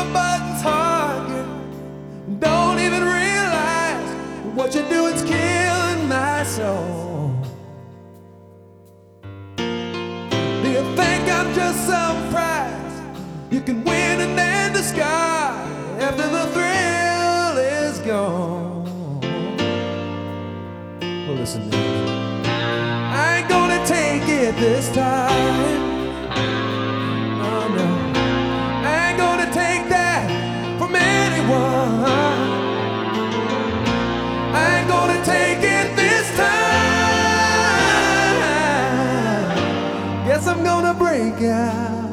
my buttons hard, yeah. Don't even realize what you're doing's killing my soul. Do you think I'm just some prize you can win and then discard after the thrill is gone? Well, listen, man, I ain't gonna take it this time. Oh no, I ain't gonna take that from anyone. I ain't gonna take it this time. Guess I'm gonna break out.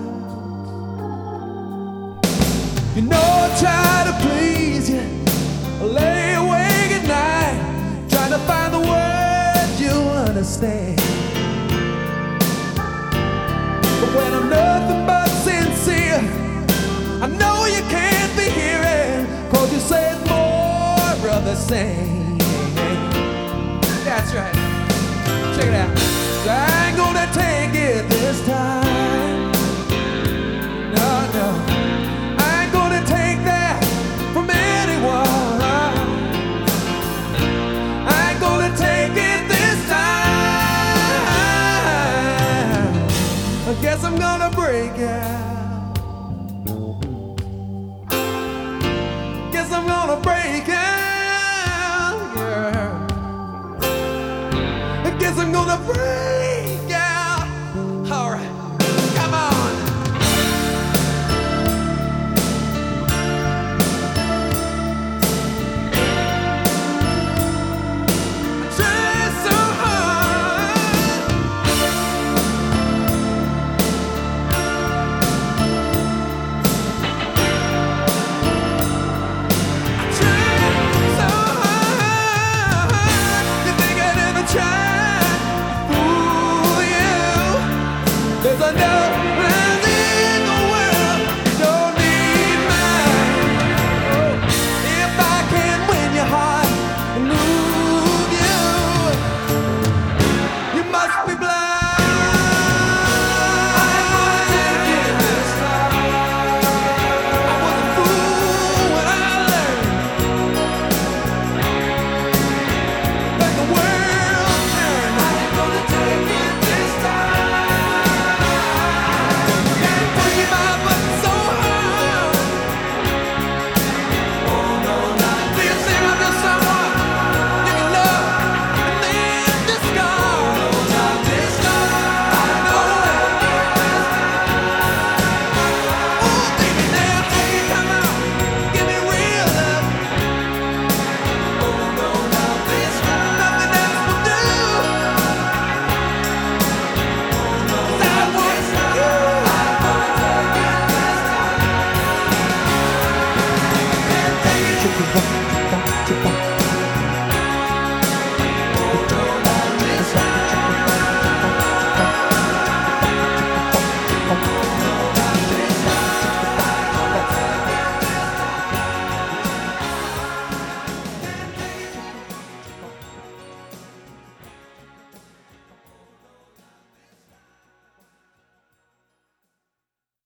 You know I try to please you, I lay awake at night trying to find the words you understand. But when I'm nothing but sincere, I know you can't be hearing, 'cause you say it's more of the same. That's right. Check it out. So I ain't gonna take it this time. No, no. I ain't gonna take that from anyone. I ain't gonna take it this time. I guess I'm gonna break out. Guess I'm gonna break out, yeah. I guess I'm gonna break